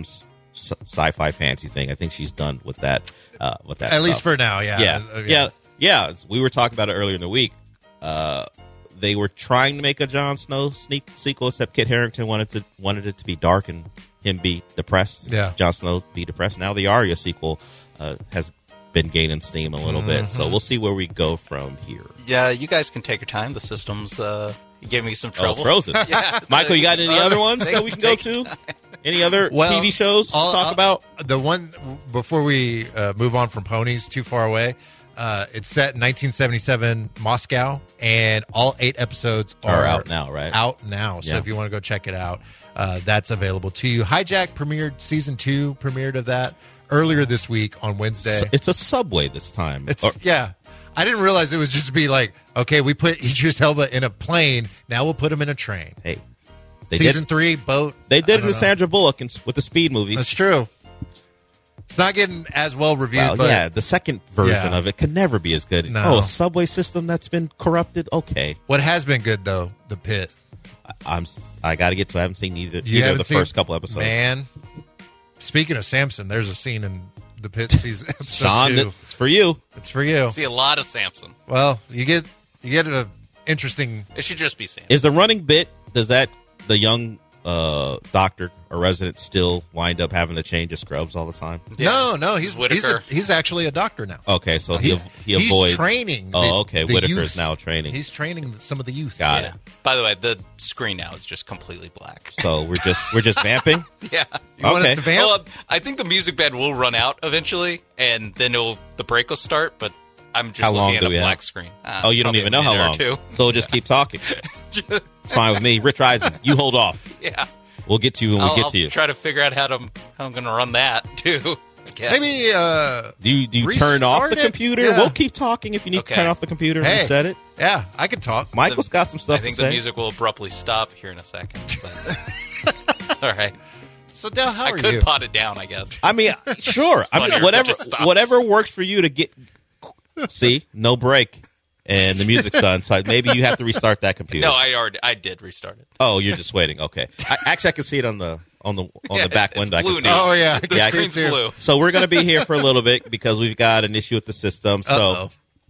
sci-fi fancy thing. I think she's done with that. Uh, with that, at stuff. least for now, yeah, yeah, uh, yeah. yeah, yeah. We were talking about it earlier in the week. Uh, they were trying to make a Jon Snow sneak sequel, except Kit Harington wanted to wanted it to be dark and him be depressed. Yeah, Jon Snow be depressed. Now the Arya sequel uh, has been gaining steam a little mm-hmm. bit, so we'll see where we go from here. Yeah, you guys can take your time. The system's uh, gave me some trouble. Oh, Frozen. yeah, so Michael, you got any uh, other ones that we can go to? Time. Any other well, T V shows to I'll, talk I'll, about? The one before we uh, move on from Ponies too far away. Uh, it's set in nineteen seventy-seven Moscow, and all eight episodes are, are out now, right? Out now. So yeah. if you want to go check it out, uh, that's available to you. Hijack premiered season two, premiered of that earlier this week on Wednesday. So it's a subway this time. It's or- yeah. I didn't realize it was just be like, okay, we put Idris Elba in a plane. Now we'll put him in a train. Hey, they season did, three boat. They did it to know. Sandra Bullock in, with the Speed movies. That's true. It's not getting as well reviewed. Well, but yeah, the second version yeah. of it can never be as good. No. Oh, a subway system that's been corrupted. Okay, what has been good though, The Pit. I, I'm. I got to get to. I haven't seen either. You either of the seen, first couple episodes. Man, speaking of Samson, there's a scene in The Pit season episode Sean, two. it's for you. It's for you. I see a lot of Samson. Well, you get you get an interesting. It should just be Samson. Is the running bit? Does that the young uh, doctor or resident still wind up having to change his scrubs all the time? Yeah. No, no, he's Whitaker. he's, a, he's actually a doctor now. Okay, so he's, he he he's avoids training. Oh, the, okay. the Whitaker youth. is now training. He's training some of the youth. Got yeah. it. By the way, the screen now is just completely black. So we're just we're just vamping. yeah. You want okay. us to vamp? Well, I think the music bed will run out eventually, and then it'll the break will start. But I'm just How looking long at do a we black have? screen. Uh, Oh, you don't probably even a know how minute or long. two. So we'll just keep talking. It's fine with me. Rich Eisen, you hold off. Yeah. We'll get to you when I'll, we get I'll to you. try to figure out how to how I'm going to run that too. Yeah. Maybe uh, Do you, do you turn off the restart it? computer? Yeah. We'll keep talking if you need Okay. to turn off the computer and Hey. reset it. yeah, I could talk. Michael's got some stuff I think to the say. music will abruptly stop here in a second. But it's all right. So, Del, how I are could you? pot it down, I guess. I mean, sure. I funnier mean, if it whatever just stops. whatever works for you to get. See, no break, and the music's done. So maybe you have to restart that computer. No, I already I did restart it. Oh, you're just waiting. Okay. I, actually, I can see it on the on the on Yeah, the back it's window. I blue can see now. it. Oh yeah, The Yeah, I screen's can too. blue. So we're going to be here for a little bit because we've got an issue with the system. So Uh-oh.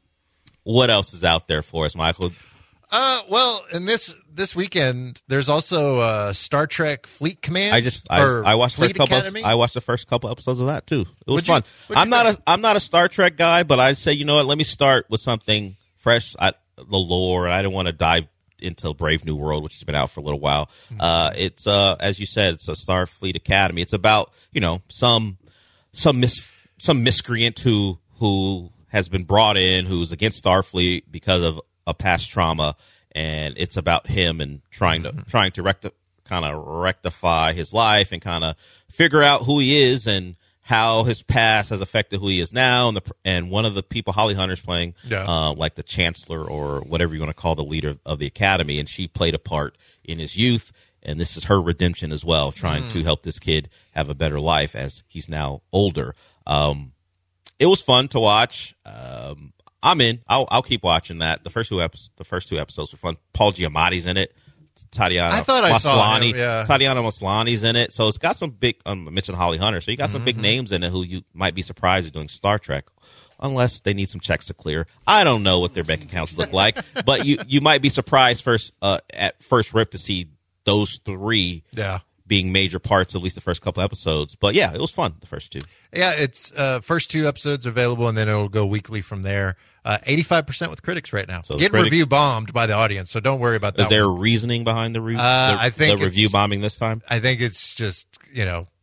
what else is out there for us, Michael? Uh, well, in this this weekend, there's also uh, Star Trek Fleet Command. I just I, or I watched the Fleet first couple. Academy. I watched the first couple episodes of that too. It was What'd you- fun. what'd you I'm not think? a I'm not a Star Trek guy, but I say you know what? Let me start with something fresh. I, the lore. I didn't want to dive into Brave New World, which has been out for a little while. Mm-hmm. Uh, it's uh, as you said, it's a Starfleet Academy. It's about you know some some mis some miscreant who who has been brought in who's against Starfleet because of a past trauma, and it's about him and trying to Mm-hmm. trying to recti- kind of rectify his life and kind of figure out who he is and how his past has affected who he is now. And the and one of the people Holly Hunter's playing, Yeah. uh, like the chancellor or whatever you want to call the leader of the academy, and she played a part in his youth. And this is her redemption as well, trying Mm. to help this kid have a better life as he's now older. Um, it was fun to watch. Um, I'm in. I'll, I'll keep watching that. The first two episodes, the first two episodes were fun. Paul Giamatti's in it. Tatiana I thought I saw Maslany. him, yeah. Tatiana Maslany's in it. So it's got some big. Um, I mentioned Holly Hunter, so you got some Mm-hmm. big names in it who you might be surprised are doing Star Trek, unless they need some checks to clear. I don't know what their bank accounts look like, but you you might be surprised first uh, at first rip to see those three Yeah. being major parts, at least the first couple episodes. But yeah, it was fun, the first two. Yeah, it's uh, first two episodes available, and then it'll go weekly from there. Uh, eighty-five percent with critics right now. So the Getting critics- review bombed by the audience, so don't worry about that. Is there one. a reasoning behind the, re- Uh, the, I think the review it's- bombing this time? I think it's just, you know,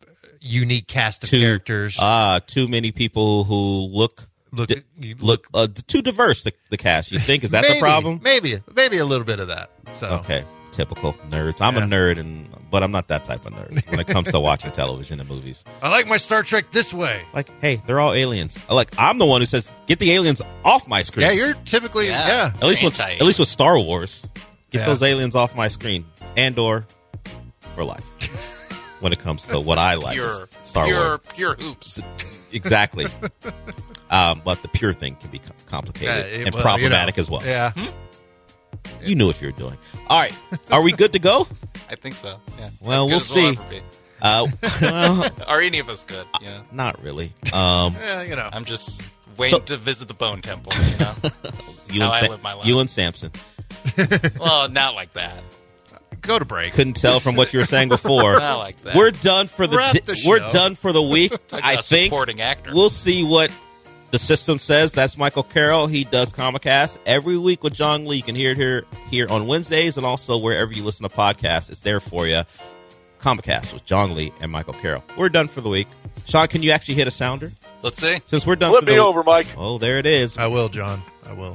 unique cast of too, characters. Ah, uh, too many people who look look di- look uh, too diverse. The, the cast. You think is that maybe, the problem? Maybe, maybe a little bit of that. So okay, typical nerds. I'm Yeah. a nerd, and but I'm not that type of nerd when it comes to watching television and movies. I like my Star Trek this way. Like, hey, they're all aliens. Like, I'm the one who says, get the aliens off my screen. Yeah, you're typically yeah. yeah. At least with at least with Star Wars, get Yeah. those aliens off my screen. Andor for life. When it comes to what I like, Pure, is Star pure, Wars. pure hoops. Exactly. um, but the pure thing can be com- complicated Yeah, and well, problematic you know, as well. Yeah. Hmm? You knew what you were doing. All right, are we good to go? I think so. Yeah. Well, we'll As good as see. we'll ever be. Uh, well, Are any of us good? You know? not really. Um, Yeah, you know. I'm just waiting So- to visit the Bone Temple. You know, you How and I Sam- live my life. you and Samson well, not like that. Go to break. couldn't tell from what you were saying before. Not like that. We're done for the, Wrap di- the we're show. done for the week. Talk I about think supporting actor. we'll see what the system says. That's Michael Carroll. He does Comicast every week with John Lee. You can hear it here here on Wednesdays and also wherever you listen to podcasts. It's there for you. Comicast with John Lee and Michael Carroll. We're done for the week. Sean, can you actually hit a sounder? Let's see. Since we're done Flip for the me week- over, Mike. Oh, there it is. I will, John. I will.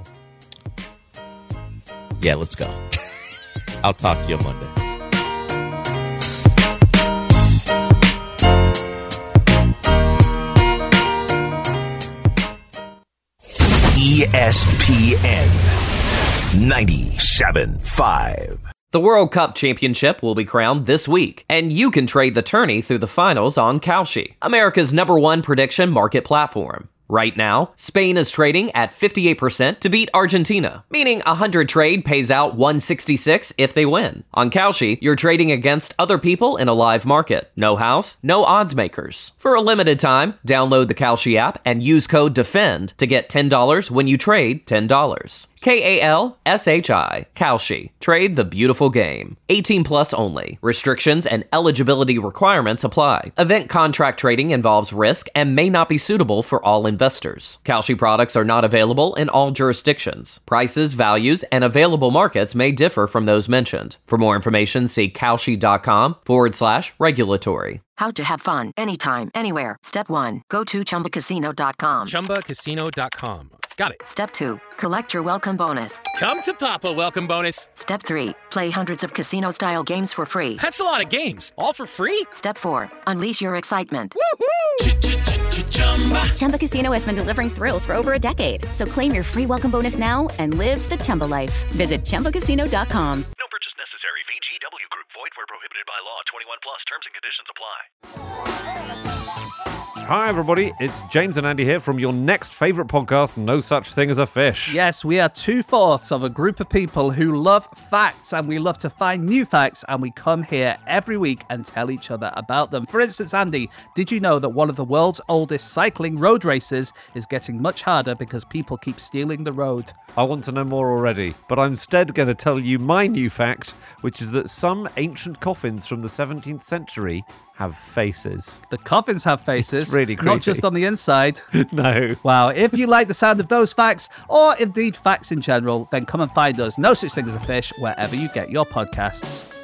Yeah, let's go. I'll talk to you Monday. E S P N ninety-seven point five. The World Cup Championship will be crowned this week, and you can trade the tourney through the finals on Kalshi, America's number one prediction market platform. Right now, Spain is trading at fifty-eight percent to beat Argentina, meaning a one hundred trade pays out one hundred sixty-six if they win. On Kalshi, you're trading against other people in a live market. No house, no odds makers. For a limited time, download the Kalshi app and use code DEFEND to get ten dollars when you trade ten dollars. K A L S H I, Kalshi. Trade the beautiful game. eighteen plus only. Restrictions and eligibility requirements apply. Event contract trading involves risk and may not be suitable for all investors. Kalshi products are not available in all jurisdictions. Prices, values, and available markets may differ from those mentioned. For more information, see Kalshi.com forward slash regulatory. How to have fun anytime, anywhere. Step one, go to Chumba Casino dot com. Chumba Casino dot com. Got it. Step two, collect your welcome bonus. Come to Papa welcome bonus. Step three, play hundreds of casino-style games for free. That's a lot of games. All for free? Step four, unleash your excitement. Chumba Casino has been delivering thrills for over a decade. So claim your free welcome bonus now and live the Chumba life. Visit Chumba Casino dot com. No purchase necessary. V G W Group. Void where prohibited by law. twenty-one plus. Terms and conditions apply. Hi, everybody. It's James and Andy here from your next favourite podcast, No Such Thing as a Fish. Yes, we are two-fourths of a group of people who love facts, and we love to find new facts, and we come here every week and tell each other about them. For instance, Andy, did you know that one of the world's oldest cycling road races is getting much harder because people keep stealing the road? I want to know more already, but I'm instead going to tell you my new fact, which is that some ancient coffins from the seventeenth century have faces. The coffins have faces. It's really creepy. Not just on the inside. No. Wow. If you like the sound of those facts, or indeed facts in general, then come and find us, No Such Thing as a Fish, wherever you get your podcasts.